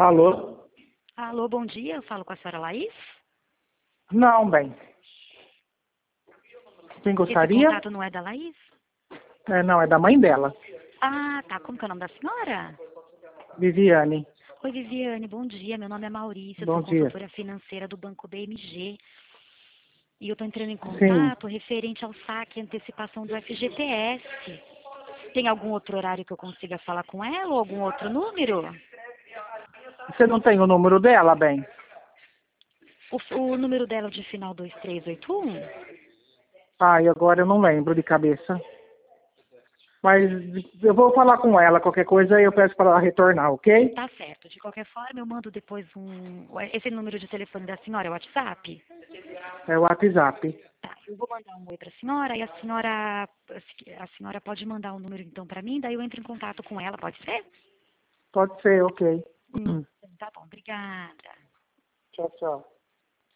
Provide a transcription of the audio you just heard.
Alô? Alô, bom dia. Eu falo com a senhora Laís? Não, bem. Quem Esse gostaria? contato não é da Laís? Não, é da mãe dela, Ah, tá. Como que é o nome da senhora? Viviane. Oi, Viviane. Bom dia. Meu nome é Maurícia. Eu Bom sou dia. consultora financeira do Banco BMG. E eu estou entrando em Sim. contato referente ao saque e antecipação do FGTS. Tem algum outro horário que eu consiga falar com ela ou algum outro número? Você não tem o número dela, bem? O número dela é de final 2381? Ai, agora eu não lembro de cabeça. Mas eu vou falar com ela, qualquer coisa eu peço para ela retornar, ok? Tá certo. De qualquer forma, eu mando depois esse número de telefone da senhora, é o WhatsApp? É o WhatsApp. Tá, eu vou mandar um oi para a senhora e a senhora pode mandar o número então para mim, daí eu entro em contato com ela, pode ser? Pode ser, ok. Tá bom, obrigada. Tchau, tchau.